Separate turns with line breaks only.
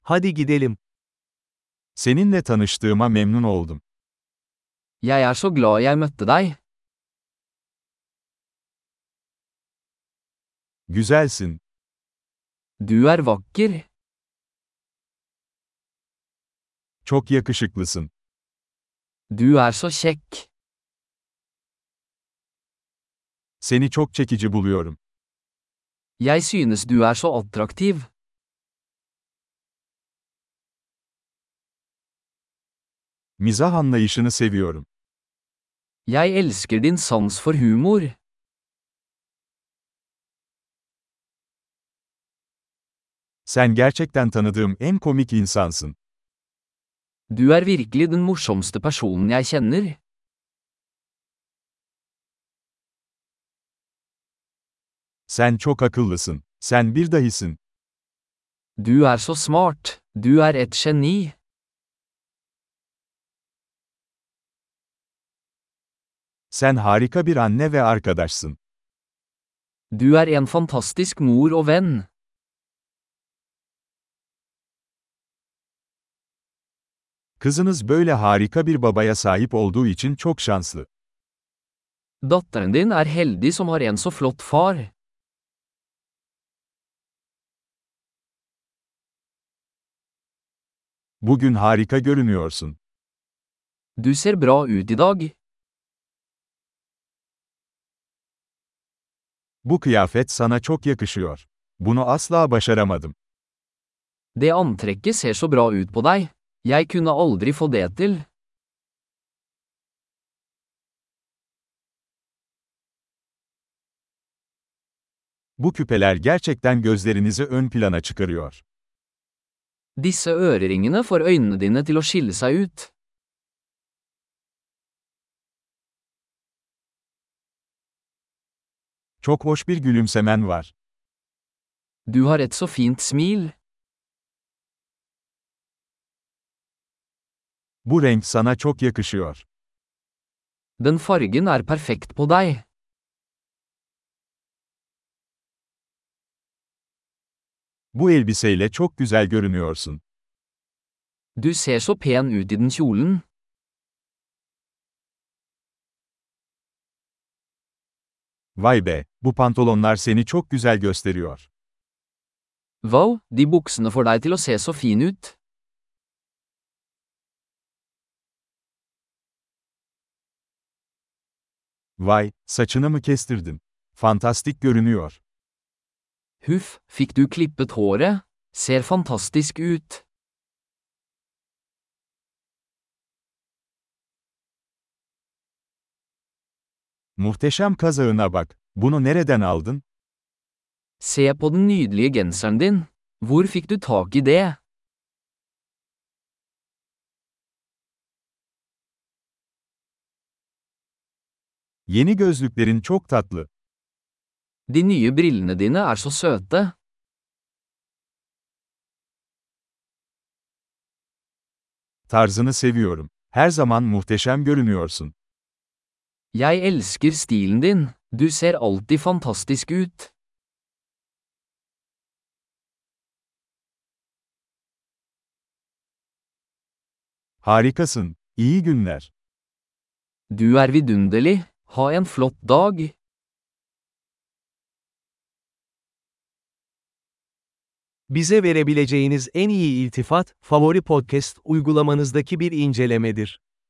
Hadi gidelim.
Seninle tanıştığıma memnun oldum.
Jeg er så glad jeg møtte deg.
Güzelsin.
Du er vakker.
Çok yakışıklısın.
Du er så kjekk.
Seni çok çekici buluyorum.
Jeg synes du er så attraktiv.
Mizah anlayışını seviyorum.
Jeg elsker din sans for humor.
Sen gerçekten tanıdığım en komik insansın.
Du er virkelig den morsomste personen jeg kjenner.
Sen çok akıllısın. Sen bir dahisin.
Du er så smart. Du er et geni.
Sen harika bir anne ve arkadaşsın.
Du er en fantastisk mor og venn.
Kızınız böyle harika bir babaya sahip olduğu için çok şanslı.
Datteren din er heldig som har en så flott far.
Bugün harika görünüyorsun.
Du ser bra ut i dag.
Bu kıyafet sana çok yakışıyor. Bunu asla başaramadım.
Det antrekket ser så bra ut på deg. Jeg kunne aldri få det til.
Bu küpeler gerçekten gözlerinizi ön plana çıkarıyor.
Disse øreringene får øynene dine til å skille seg ut.
Çok hoş bir gülümsemen var.
Du har et så fint smil.
Bu renk sana çok yakışıyor.
Den fargen er perfekt på deg.
Bu elbiseyle çok güzel görünüyorsun.
Du ser så pen ut i den kjolen.
Vay be, bu pantolonlar seni çok güzel gösteriyor.
Wow, de buksene får deg til å se så fin ut.
Vay, saçını mı kestirdin? Fantastik görünüyor.
Huff, fikk du klippet håret? Ser fantastisk ut.
Muhteşem kazağına bak. Bunu nereden aldın?
Se på den nydelige genseren din. Hvor fikk du tak i det?
Yeni gözlüklerin çok tatlı.
De nye brillene dine er så søte.
Tarzını seviyorum. Her zaman muhteşem görünüyorsun.
Jeg elsker stilen din. Du ser alltid fantastisk ut.
Harikasın. İyi günler.
Du er vidunderlig. Ha en flott dag.
Bize verebileceğiniz en iyi iltifat, favori podcast uygulamanızdaki bir incelemedir.